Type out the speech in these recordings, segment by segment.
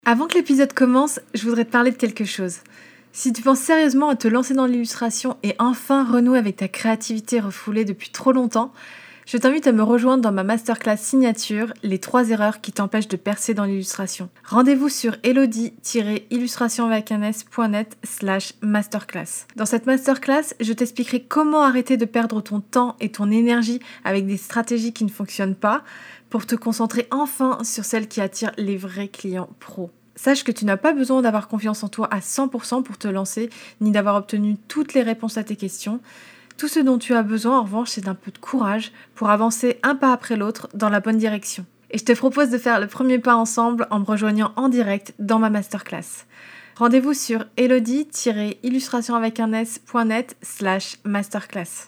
Avant que l'épisode commence, je voudrais te parler de quelque chose. Si tu penses sérieusement à te lancer dans l'illustration et enfin renouer avec ta créativité refoulée depuis trop longtemps, je t'invite à me rejoindre dans ma masterclass signature, les 3 erreurs qui t'empêchent de percer dans l'illustration. Rendez-vous sur elodie-illustrationavecun.net/masterclass. Dans cette masterclass, je t'expliquerai comment arrêter de perdre ton temps et ton énergie avec des stratégies qui ne fonctionnent pas pour te concentrer enfin sur celles qui attirent les vrais clients pros. Sache que tu n'as pas besoin d'avoir confiance en toi à 100% pour te lancer, ni d'avoir obtenu toutes les réponses à tes questions. Tout ce dont tu as besoin, en revanche, c'est d'un peu de courage pour avancer un pas après l'autre dans la bonne direction. Et je te propose de faire le premier pas ensemble en me rejoignant en direct dans ma masterclass. Rendez-vous sur elodie-illustrationavecun.net/masterclass.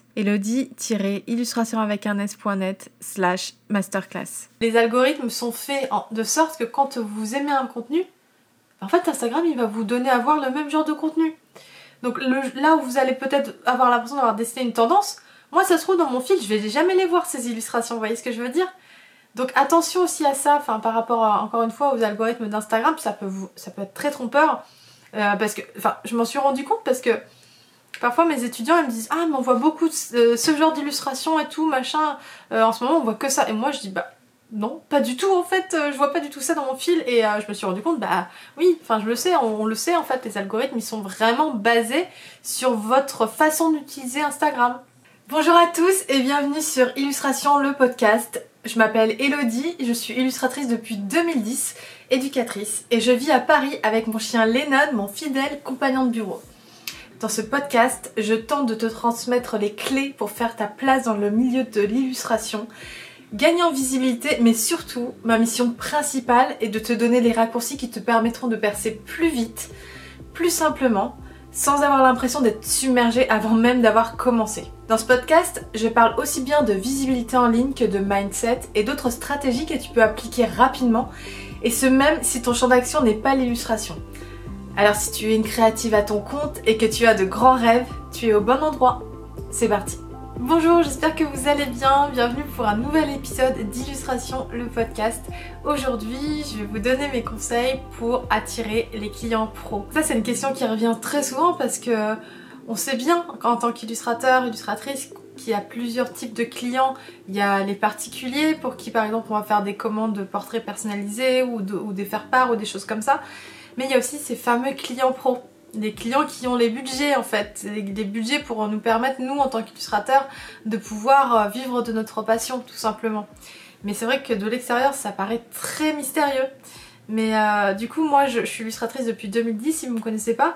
elodie-illustrationavecun.net/masterclass. Les algorithmes sont faits de sorte que quand vous aimez un contenu, en fait Instagram il va vous donner à voir le même genre de contenu. Donc là où vous allez peut-être avoir l'impression d'avoir dessiné une tendance, moi ça se trouve dans mon fil, je vais jamais les voir ces illustrations, vous voyez ce que je veux dire? Donc attention aussi à ça, par rapport encore une fois aux algorithmes d'Instagram, ça peut être très trompeur. Parce que, je m'en suis rendu compte parce que parfois mes étudiants ils me disent ah mais on voit beaucoup de ce genre d'illustration et tout machin, en ce moment on voit que ça, et moi je dis bah non pas du tout en fait, je vois pas du tout ça dans mon fil, et je me suis rendu compte bah oui, je le sais, on le sait en fait, les algorithmes ils sont vraiment basés sur votre façon d'utiliser Instagram. Bonjour à tous et bienvenue sur Illustration, le podcast. Je m'appelle Elodie, je suis illustratrice depuis 2010, éducatrice, et je vis à Paris avec mon chien Lennon, mon fidèle compagnon de bureau. Dans ce podcast, je tente de te transmettre les clés pour faire ta place dans le milieu de l'illustration, gagner en visibilité, mais surtout, ma mission principale est de te donner les raccourcis qui te permettront de percer plus vite, plus simplement, sans avoir l'impression d'être submergé avant même d'avoir commencé. Dans ce podcast, je parle aussi bien de visibilité en ligne que de mindset et d'autres stratégies que tu peux appliquer rapidement, et ce même si ton champ d'action n'est pas l'illustration. Alors si tu es une créative à ton compte et que tu as de grands rêves, tu es au bon endroit. C'est parti. Bonjour, j'espère que vous allez bien. Bienvenue pour un nouvel épisode d'Illustration, le podcast. Aujourd'hui, je vais vous donner mes conseils pour attirer les clients pros. Ça, c'est une question qui revient très souvent parce que on sait bien qu'en tant qu'illustrateur, illustratrice, qu'il y a plusieurs types de clients. Il y a les particuliers pour qui, par exemple, on va faire des commandes de portraits personnalisés ou des faire-part ou des choses comme ça. Mais il y a aussi ces fameux clients pros. Des clients qui ont les budgets en fait, des budgets pour nous permettre, nous en tant qu'illustrateurs, de pouvoir vivre de notre passion tout simplement. Mais c'est vrai que de l'extérieur ça paraît très mystérieux. Mais du coup moi je suis illustratrice depuis 2010 si vous ne me connaissez pas,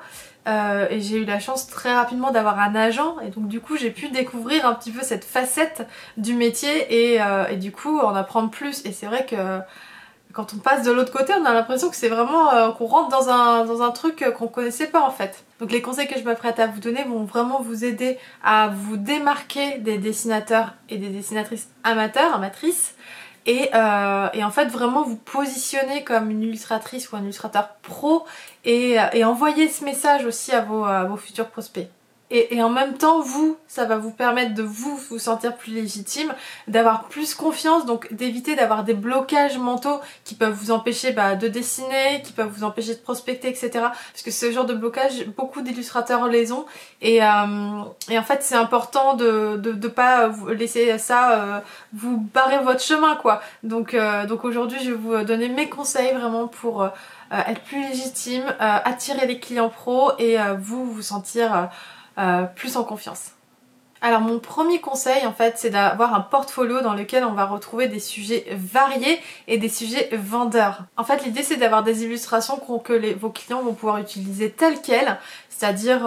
et j'ai eu la chance très rapidement d'avoir un agent, et donc du coup j'ai pu découvrir un petit peu cette facette du métier et du coup en apprendre plus. Et c'est vrai que quand on passe de l'autre côté, on a l'impression que c'est vraiment qu'on rentre dans un truc qu'on connaissait pas en fait. Donc les conseils que je m'apprête à vous donner vont vraiment vous aider à vous démarquer des dessinateurs et des dessinatrices amatrices, et en fait vraiment vous positionner comme une illustratrice ou un illustrateur pro, et envoyer ce message aussi à vos futurs prospects. Et en même temps, ça va vous permettre de vous sentir plus légitime, d'avoir plus confiance, donc d'éviter d'avoir des blocages mentaux qui peuvent vous empêcher de dessiner, qui peuvent vous empêcher de prospecter, etc. Parce que ce genre de blocage, beaucoup d'illustrateurs les ont, et en fait c'est important de pas laisser ça vous barrer votre chemin quoi. Donc aujourd'hui je vais vous donner mes conseils vraiment pour être plus légitime, attirer les clients pros et vous sentir plus en confiance. Alors mon premier conseil en fait c'est d'avoir un portfolio dans lequel on va retrouver des sujets variés et des sujets vendeurs. En fait l'idée c'est d'avoir des illustrations que vos clients vont pouvoir utiliser telles quelles, c'est-à-dire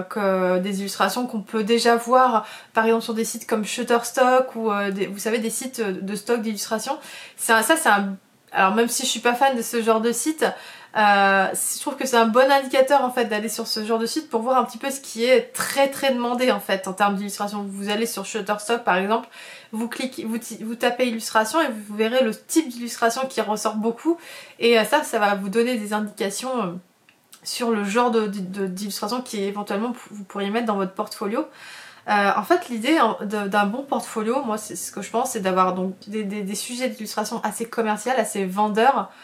que des illustrations qu'on peut déjà voir par exemple sur des sites comme Shutterstock ou vous savez des sites de stock d'illustrations. Alors même si je suis pas fan de ce genre de site, je trouve que c'est un bon indicateur en fait d'aller sur ce genre de site pour voir un petit peu ce qui est très très demandé en fait en termes d'illustration. Vous allez sur Shutterstock par exemple, vous cliquez, vous tapez illustration et vous verrez le type d'illustration qui ressort beaucoup, et ça va vous donner des indications sur le genre d'illustration qui éventuellement vous pourriez mettre dans votre portfolio. En fait l'idée d'un bon portfolio, moi c'est ce que je pense, c'est d'avoir donc des sujets d'illustration assez commerciaux, assez vendeurs,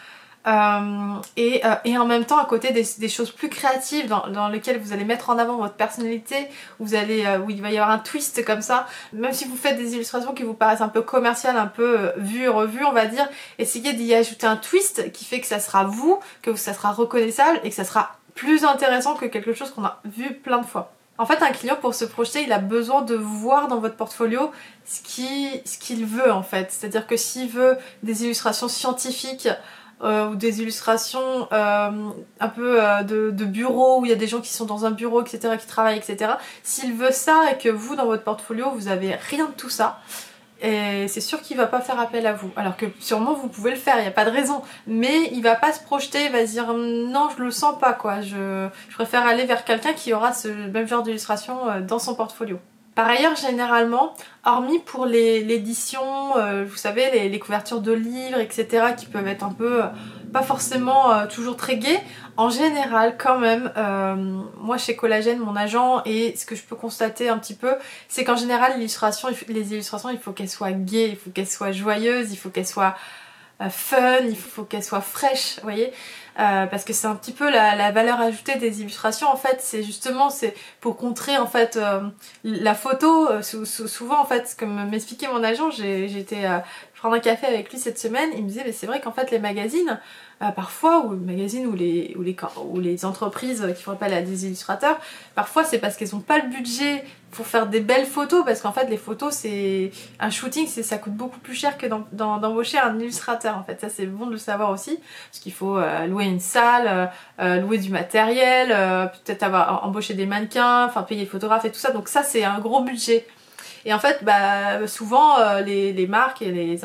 et en même temps à côté des choses plus créatives dans lesquelles vous allez mettre en avant votre personnalité, où il va y avoir un twist comme ça. Même si vous faites des illustrations qui vous paraissent un peu commerciales, un peu vues et revues on va dire, essayez d'y ajouter un twist qui fait que ça sera vous, que ça sera reconnaissable et que ça sera plus intéressant que quelque chose qu'on a vu plein de fois. En fait, un client, pour se projeter, il a besoin de voir dans votre portfolio ce qu'il veut en fait. C'est-à-dire que s'il veut des illustrations scientifiques ou des illustrations un peu de bureau, où il y a des gens qui sont dans un bureau, etc., qui travaillent, etc. S'il veut ça et que vous, dans votre portfolio, vous avez rien de tout ça, et c'est sûr qu'il va pas faire appel à vous. Alors que sûrement vous pouvez le faire, il n'y a pas de raison. Mais il va pas se projeter, il va se dire non, je le sens pas quoi. Je préfère aller vers quelqu'un qui aura ce même genre d'illustration dans son portfolio. Par ailleurs, généralement, hormis pour l'édition, vous savez, les couvertures de livres, etc., qui peuvent être un peu, pas forcément toujours très gaies, en général, quand même, moi chez Collagène, mon agent, et ce que je peux constater un petit peu, c'est qu'en général, les illustrations, il faut qu'elles soient gaies, il faut qu'elles soient joyeuses, il faut qu'elles soient fun, il faut qu'elles soient fraîches, vous voyez, parce que c'est un petit peu la valeur ajoutée des illustrations en fait, c'est pour contrer en fait la photo, souvent en fait, comme m'expliquait mon agent, j'ai été prendre un café avec lui cette semaine, il me disait mais c'est vrai qu'en fait les magazines, parfois, ou les magazines ou les entreprises qui font appel à des illustrateurs, parfois c'est parce qu'elles n'ont pas le budget pour faire des belles photos, parce qu'en fait les photos, c'est un shooting, ça coûte beaucoup plus cher que d'embaucher un illustrateur en fait, ça c'est bon de le savoir aussi, parce qu'il faut louer une salle, louer du matériel, peut-être embaucher des mannequins, enfin payer le photographe et tout ça, donc ça c'est un gros budget. Et en fait, souvent, les marques et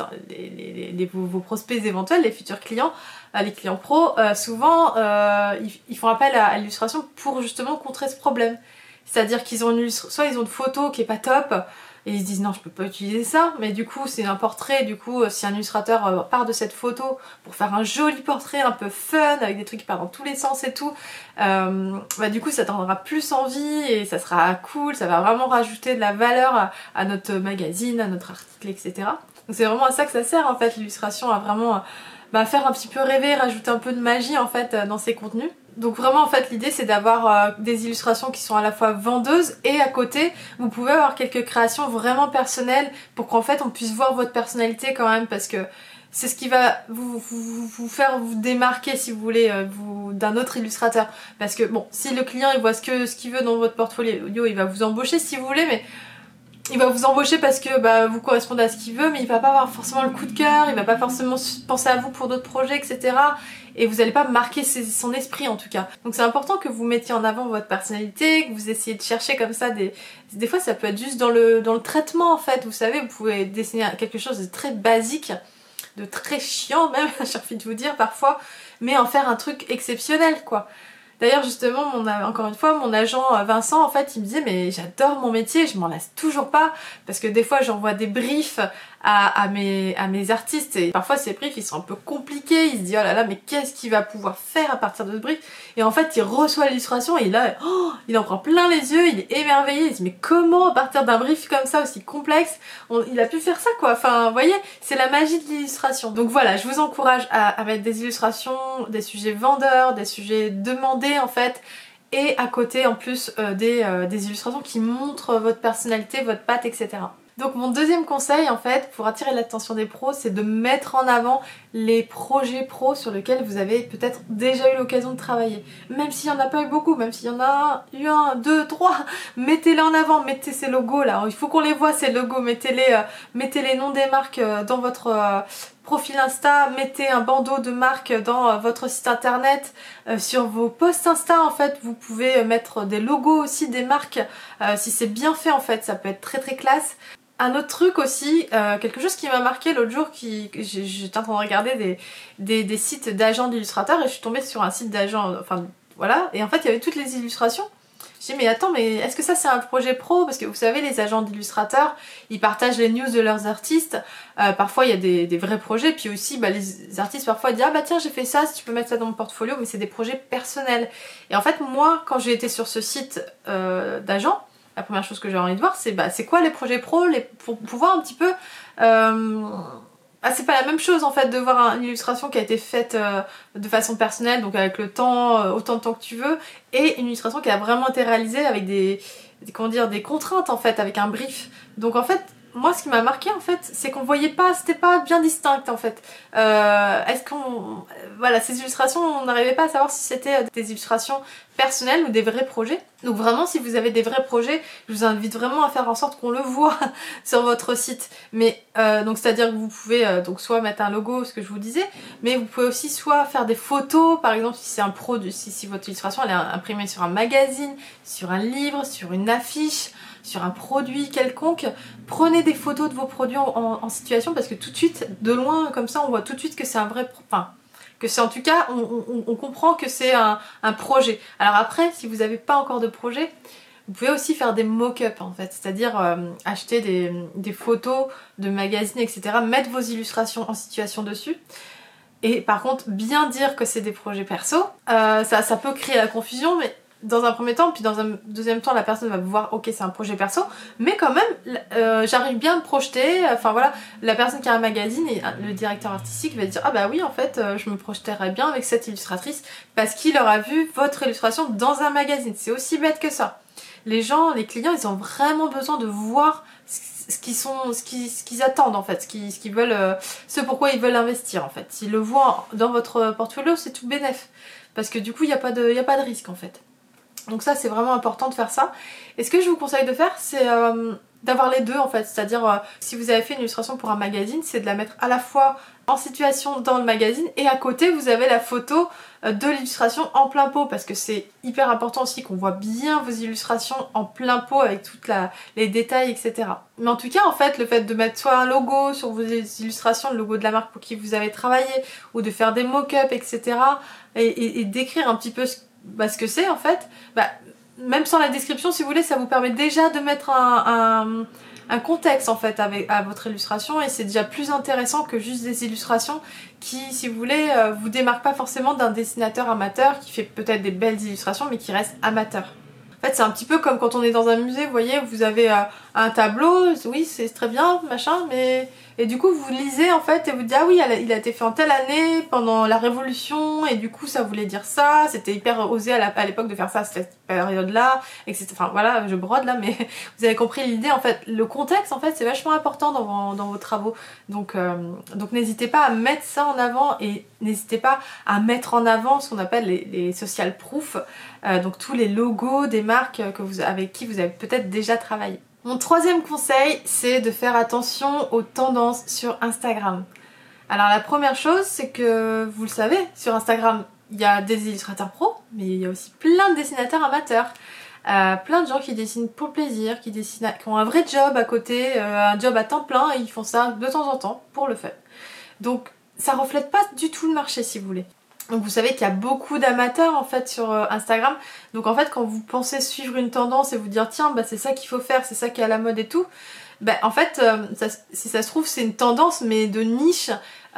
vos prospects éventuels, les futurs clients, les clients pros, souvent, ils font appel à l'illustration pour justement contrer ce problème. C'est-à-dire qu'ils ont soit ils ont une photo qui est pas top, et ils se disent non, je peux pas utiliser ça, mais du coup c'est un portrait, du coup si un illustrateur part de cette photo pour faire un joli portrait un peu fun, avec des trucs qui partent dans tous les sens et tout, du coup ça donnera plus envie et ça sera cool, ça va vraiment rajouter de la valeur à notre magazine, à notre article, etc. Donc c'est vraiment à ça que ça sert en fait, l'illustration, à vraiment faire un petit peu rêver, rajouter un peu de magie en fait dans ses contenus. Donc vraiment en fait l'idée c'est d'avoir des illustrations qui sont à la fois vendeuses et à côté vous pouvez avoir quelques créations vraiment personnelles pour qu'en fait on puisse voir votre personnalité quand même, parce que c'est ce qui va vous faire vous démarquer si vous voulez d'un autre illustrateur, parce que bon, si le client il voit ce qu'il veut dans votre portfolio, il va vous embaucher si vous voulez, mais il va vous embaucher parce que vous correspondez à ce qu'il veut, mais il va pas avoir forcément le coup de cœur, il va pas forcément penser à vous pour d'autres projets, etc. Et vous n'allez pas marquer son esprit en tout cas. Donc c'est important que vous mettiez en avant votre personnalité, que vous essayez de chercher comme ça des fois ça peut être juste dans le traitement en fait, vous savez, vous pouvez dessiner quelque chose de très basique, de très chiant même, j'ai envie de vous dire parfois, mais en faire un truc exceptionnel quoi. D'ailleurs justement, encore une fois, mon agent Vincent, en fait, il me disait mais j'adore mon métier, je m'en lasse toujours pas, parce que des fois j'envoie des briefs à mes artistes et parfois ces briefs ils sont un peu compliqués, il se dit oh là là mais qu'est-ce qu'il va pouvoir faire à partir de ce brief, et en fait il reçoit l'illustration et là il en prend plein les yeux, il est émerveillé, il se dit mais comment à partir d'un brief comme ça aussi complexe il a pu faire ça quoi, enfin vous voyez, c'est la magie de l'illustration. Donc voilà, je vous encourage à mettre des illustrations, des sujets vendeurs, des sujets demandés en fait, et à côté en plus des illustrations qui montrent votre personnalité, votre patte, etc. Donc mon deuxième conseil en fait pour attirer l'attention des pros, c'est de mettre en avant les projets pros sur lesquels vous avez peut-être déjà eu l'occasion de travailler. Même s'il n'y en a pas eu beaucoup, même s'il y en a eu un, deux, trois, mettez-les en avant, mettez ces logos là, il faut qu'on les voit ces logos, mettez les noms des marques dans votre profil Insta, mettez un bandeau de marque dans votre site internet, sur vos posts Insta en fait vous pouvez mettre des logos aussi des marques, si c'est bien fait en fait ça peut être très très classe. Un autre truc aussi, quelque chose qui m'a marqué l'autre jour, j'étais en train de regarder des sites d'agents d'illustrateurs et je suis tombée sur un site d'agents, enfin voilà, et en fait il y avait toutes les illustrations. Je dis mais attends, mais est-ce que ça c'est un projet pro? Parce que vous savez, les agents d'illustrateurs, ils partagent les news de leurs artistes, parfois il y a des vrais projets, puis aussi les artistes parfois disent ah bah tiens j'ai fait ça, si tu peux mettre ça dans mon portfolio, mais c'est des projets personnels. Et en fait moi quand j'ai été sur ce site d'agents, la première chose que j'ai envie de voir c'est quoi les projets pro, pour pouvoir un petit peu c'est pas la même chose en fait de voir une illustration qui a été faite de façon personnelle, donc avec le temps, autant de temps que tu veux, et une illustration qui a vraiment été réalisée avec comment dire, des contraintes en fait, avec un brief. Donc en fait, moi ce qui m'a marqué en fait, c'est qu'on voyait pas, c'était pas bien distinct en fait. Est-ce qu'on... Voilà, ces illustrations, on n'arrivait pas à savoir si c'était des illustrations personnelles ou des vrais projets. Donc vraiment, si vous avez des vrais projets, je vous invite vraiment à faire en sorte qu'on le voit sur votre site. Mais donc c'est-à-dire que vous pouvez donc soit mettre un logo, ce que je vous disais, mais vous pouvez aussi soit faire des photos, par exemple si c'est un produit, si votre illustration elle est imprimée sur un magazine, sur un livre, sur une affiche, sur un produit quelconque, prenez des photos de vos produits en situation, parce que tout de suite, de loin comme ça, on voit tout de suite que c'est un vrai... Enfin, que c'est en tout cas, on comprend que c'est un projet. Alors après, si vous n'avez pas encore de projet, vous pouvez aussi faire des mock-up en fait, c'est-à-dire acheter des photos de magazines, etc. Mettre vos illustrations en situation dessus. Et par contre, bien dire que c'est des projets perso, ça peut créer la confusion, mais dans un premier temps, puis dans un deuxième temps, la personne va voir, ok, c'est un projet perso, mais quand même, j'arrive bien à me projeter, enfin voilà, la personne qui a un magazine et le directeur artistique va dire, ah bah oui, en fait, je me projeterais bien avec cette illustratrice, parce qu'il aura vu votre illustration dans un magazine, c'est aussi bête que ça. Les gens, les clients, ils ont vraiment besoin de voir ce qu'ils attendent en fait, ce qu'ils veulent, ce pourquoi ils veulent investir en fait. S'ils le voient dans votre portfolio, c'est tout bénef, parce que du coup, il n'y a pas de risque en fait. Donc ça c'est vraiment important de faire ça. Et ce que je vous conseille de faire, c'est d'avoir les deux en fait. C'est-à-dire si vous avez fait une illustration pour un magazine, c'est de la mettre à la fois en situation dans le magazine et à côté vous avez la photo de l'illustration en plein pot, parce que c'est hyper important aussi qu'on voit bien vos illustrations en plein pot avec toutes les détails, etc. Mais en tout cas en fait, le fait de mettre soit un logo sur vos illustrations, le logo de la marque pour qui vous avez travaillé, ou de faire des mock-ups, etc. et d'écrire un petit peu ce que c'est en fait, même sans la description si vous voulez, ça vous permet déjà de mettre un contexte en fait à votre illustration, et c'est déjà plus intéressant que juste des illustrations qui, si vous voulez, vous démarquent pas forcément d'un dessinateur amateur qui fait peut-être des belles illustrations mais qui reste amateur. En fait c'est un petit peu comme quand on est dans un musée, vous voyez, vous avez un tableau, oui c'est très bien, machin, mais... Et du coup vous lisez en fait et vous dites ah oui il a été fait en telle année pendant la Révolution et du coup ça voulait dire ça, c'était hyper osé à l'époque de faire ça à cette période là, etc. Enfin voilà, je brode là, mais vous avez compris l'idée en fait. Le contexte en fait c'est vachement important dans vos travaux, donc n'hésitez pas à mettre ça en avant, et n'hésitez pas à mettre en avant ce qu'on appelle les social proof, donc tous les logos des marques avec qui vous avez peut-être déjà travaillé. Mon troisième conseil, c'est de faire attention aux tendances sur Instagram. Alors la première chose, c'est que vous le savez, sur Instagram, il y a des illustrateurs pros, mais il y a aussi plein de dessinateurs amateurs. Plein de gens qui dessinent pour le plaisir, qui ont un vrai job à côté, un job à temps plein, et ils font ça de temps en temps pour le fun. Donc ça reflète pas du tout le marché si vous voulez. Donc vous savez qu'il y a beaucoup d'amateurs en fait sur Instagram, donc en fait quand vous pensez suivre une tendance et vous dire tiens c'est ça qu'il faut faire, c'est ça qui est à la mode et tout, en fait si ça se trouve c'est une tendance mais de niche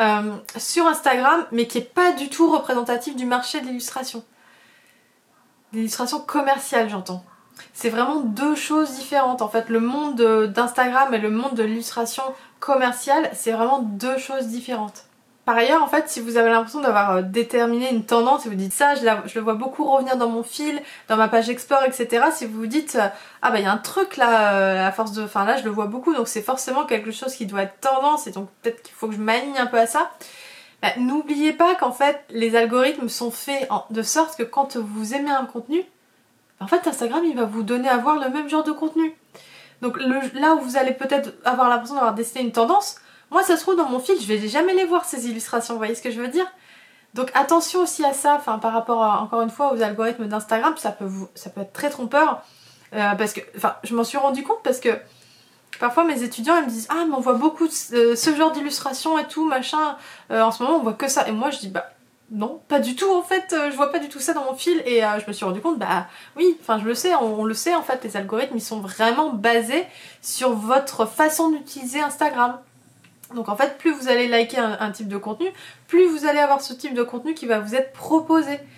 sur Instagram, mais qui est pas du tout représentative du marché de l'illustration. L'illustration commerciale j'entends. C'est vraiment deux choses différentes en fait, le monde d'Instagram et le monde de l'illustration commerciale, c'est vraiment deux choses différentes. Par ailleurs, en fait, si vous avez l'impression d'avoir déterminé une tendance et vous dites ça, je le vois beaucoup revenir dans mon fil, dans ma page explore, etc. Si vous vous dites il y a un truc là, à force de... Enfin là, je le vois beaucoup, donc c'est forcément quelque chose qui doit être tendance, et donc peut-être qu'il faut que je m'aligne un peu à ça. N'oubliez pas qu'en fait, les algorithmes sont faits de sorte que quand vous aimez un contenu, en fait, Instagram, il va vous donner à voir le même genre de contenu. Donc là où vous allez peut-être avoir l'impression d'avoir dessiné une tendance, moi ça se trouve dans mon fil, je vais jamais les voir ces illustrations, vous voyez ce que je veux dire? Donc attention aussi à ça, par rapport encore une fois aux algorithmes d'Instagram, ça peut être très trompeur, parce que, je m'en suis rendu compte parce que parfois mes étudiants ils me disent ah mais on voit beaucoup de ce genre d'illustrations et tout machin, en ce moment on voit que ça, et moi je dis non, pas du tout en fait, je vois pas du tout ça dans mon fil, et je me suis rendu compte, oui, je le sais, on le sait en fait, les algorithmes ils sont vraiment basés sur votre façon d'utiliser Instagram. Donc en fait, plus vous allez liker un type de contenu, plus vous allez avoir ce type de contenu qui va vous être proposé.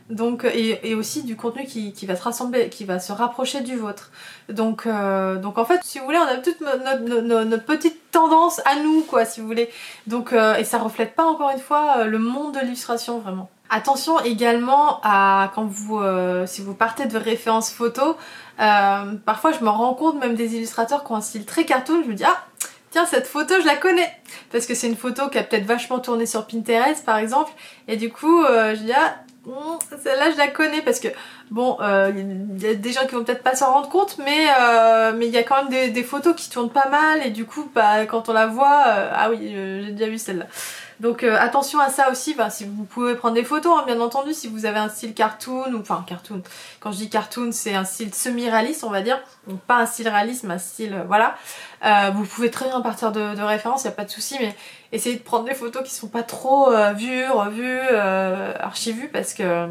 Donc, et aussi du contenu qui va se rassembler, qui va se rapprocher du vôtre. Donc en fait, si vous voulez, on a toute notre petite tendance à nous, quoi, si vous voulez. Donc, et ça reflète pas, encore une fois, le monde de l'illustration, vraiment. Attention également à quand vous, si vous partez de références photos, parfois je me rends compte, même des illustrateurs qui ont un style très cartoon, je me dis ah, tiens, cette photo je la connais, parce que c'est une photo qui a peut-être vachement tourné sur Pinterest par exemple, et du coup je dis ah, celle-là je la connais, parce que bon, il y a des gens qui vont peut-être pas s'en rendre compte, mais il y a quand même des photos qui tournent pas mal, et du coup bah, quand on la voit, ah oui, j'ai déjà vu celle-là. Donc attention à ça aussi, bah, si vous pouvez prendre des photos, hein, bien entendu, si vous avez un style cartoon, ou enfin cartoon, quand je dis cartoon, c'est un style semi-réaliste, on va dire, donc pas un style réaliste, mais un style, voilà. Vous pouvez très bien partir de références, il n'y a pas de souci, mais essayez de prendre des photos qui sont pas trop vues, revues, archi-vues, parce que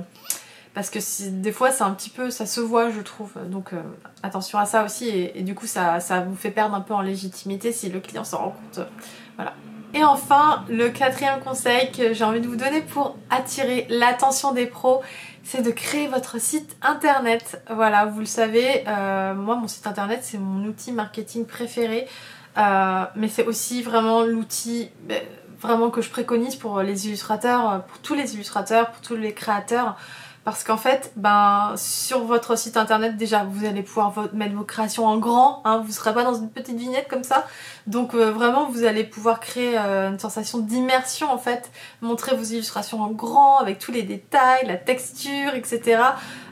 des fois c'est un petit peu, ça se voit je trouve, donc attention à ça aussi, et du coup ça vous fait perdre un peu en légitimité si le client s'en rend compte, voilà. Et enfin, le quatrième conseil que j'ai envie de vous donner pour attirer l'attention des pros, c'est de créer votre site internet. Voilà, vous le savez, moi mon site internet c'est mon outil marketing préféré, mais c'est aussi vraiment l'outil vraiment que je préconise pour les illustrateurs, pour tous les illustrateurs, pour tous les créateurs. Parce qu'en fait, ben, sur votre site internet, déjà, vous allez pouvoir mettre vos créations en grand, hein, vous ne serez pas dans une petite vignette comme ça. Donc vraiment, vous allez pouvoir créer une sensation d'immersion en fait, montrer vos illustrations en grand, avec tous les détails, la texture, etc.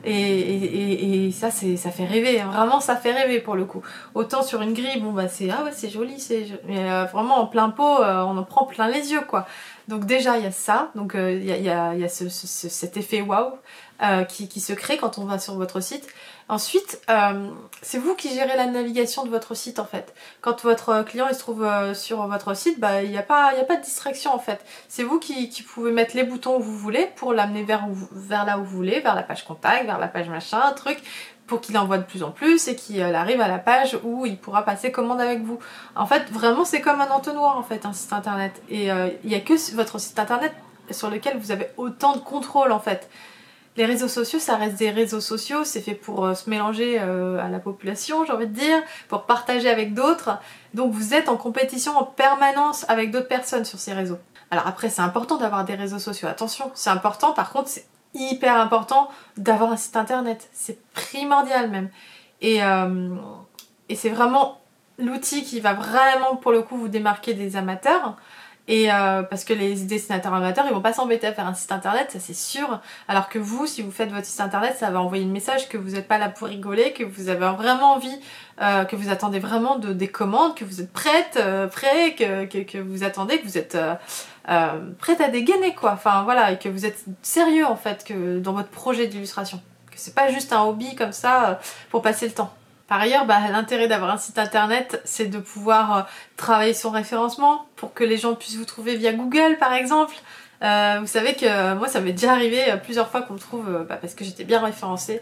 Et ça, ça fait rêver, hein. Vraiment ça fait rêver pour le coup. Autant sur une grille, bon bah c'est ah ouais, c'est joli, mais vraiment en plein pot, on en prend plein les yeux quoi. Donc déjà il y a ça, donc il y a cet effet waouh qui se crée quand on va sur votre site. Ensuite, c'est vous qui gérez la navigation de votre site en fait. Quand votre client il se trouve sur votre site, bah, il n'y a pas de distraction en fait. C'est vous qui pouvez mettre les boutons où vous voulez pour l'amener vers là où vous voulez, vers la page contact, vers la page machin, un truc, pour qu'il envoie de plus en plus et qu'il arrive à la page où il pourra passer commande avec vous. En fait, vraiment c'est comme un entonnoir en fait, un site internet. Et il n'y a que votre site internet sur lequel vous avez autant de contrôle en fait. Les réseaux sociaux, ça reste des réseaux sociaux, c'est fait pour se mélanger à la population, j'ai envie de dire, pour partager avec d'autres. Donc vous êtes en compétition en permanence avec d'autres personnes sur ces réseaux. Alors après, c'est important d'avoir des réseaux sociaux, attention, c'est important, par contre, c'est hyper important d'avoir un site internet. C'est primordial même. Et c'est vraiment l'outil qui va vraiment, pour le coup, vous démarquer des amateurs. Et parce que les dessinateurs amateurs ils vont pas s'embêter à faire un site internet, ça c'est sûr, alors que vous, si vous faites votre site internet, ça va envoyer le message que vous n'êtes pas là pour rigoler, que vous avez vraiment envie, que vous attendez vraiment des commandes, que vous êtes prêt, que vous attendez, que vous êtes prête à dégainer quoi, enfin voilà, et que vous êtes sérieux en fait que dans votre projet d'illustration, que c'est pas juste un hobby comme ça pour passer le temps. Par ailleurs, bah, l'intérêt d'avoir un site internet, c'est de pouvoir travailler son référencement pour que les gens puissent vous trouver via Google par exemple. Vous savez que moi ça m'est déjà arrivé plusieurs fois qu'on me trouve parce que j'étais bien référencée.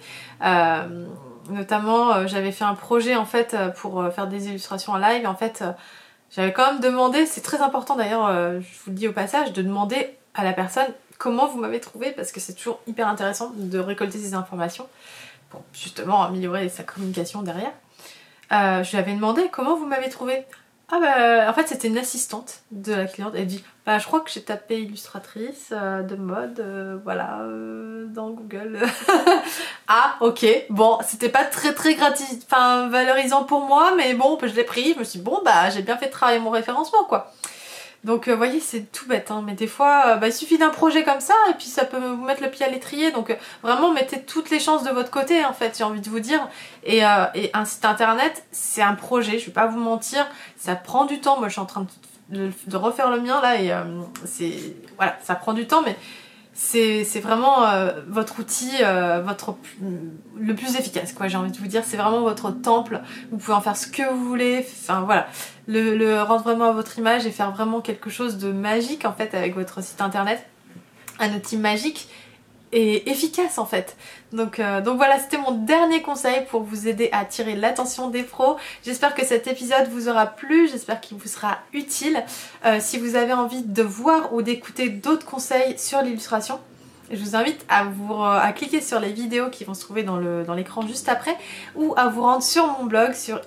Notamment j'avais fait un projet en fait pour faire des illustrations en live. En fait j'avais quand même demandé, c'est très important d'ailleurs, je vous le dis au passage, de demander à la personne comment vous m'avez trouvé, parce que c'est toujours hyper intéressant de récolter ces informations pour justement améliorer sa communication derrière. Je lui avais demandé comment vous m'avez trouvé. Ah bah en fait c'était une assistante de la cliente, elle dit bah je crois que j'ai tapé illustratrice de mode voilà dans Google. Ah ok, bon c'était pas très valorisant pour moi, mais bon je l'ai pris, je me suis dit bon bah j'ai bien fait de travailler mon référencement quoi. Donc vous voyez c'est tout bête hein, mais des fois il suffit d'un projet comme ça et puis ça peut vous mettre le pied à l'étrier, donc vraiment mettez toutes les chances de votre côté en fait, j'ai envie de vous dire. Et un site internet c'est un projet, je vais pas vous mentir, ça prend du temps. Moi je suis en train de refaire le mien là et voilà, ça prend du temps, mais c'est vraiment votre outil le plus efficace quoi, j'ai envie de vous dire. C'est vraiment votre temple, vous pouvez en faire ce que vous voulez, enfin voilà, le rendre vraiment à votre image et faire vraiment quelque chose de magique en fait avec votre site internet, un outil magique et efficace en fait. Donc voilà, c'était mon dernier conseil pour vous aider à attirer l'attention des pros. J'espère que cet épisode vous aura plu, j'espère qu'il vous sera utile. Si vous avez envie de voir ou d'écouter d'autres conseils sur l'illustration, Je vous invite à cliquer sur les vidéos qui vont se trouver dans l'écran juste après ou à vous rendre sur mon blog sur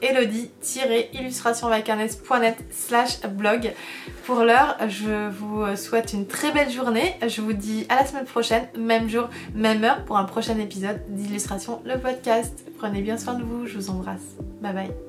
elodie-illustrationvacarnes.net/blog. Pour l'heure, je vous souhaite une très belle journée. Je vous dis à la semaine prochaine, même jour, même heure pour un prochain épisode d'Illustration le podcast. Prenez bien soin de vous, je vous embrasse. Bye bye.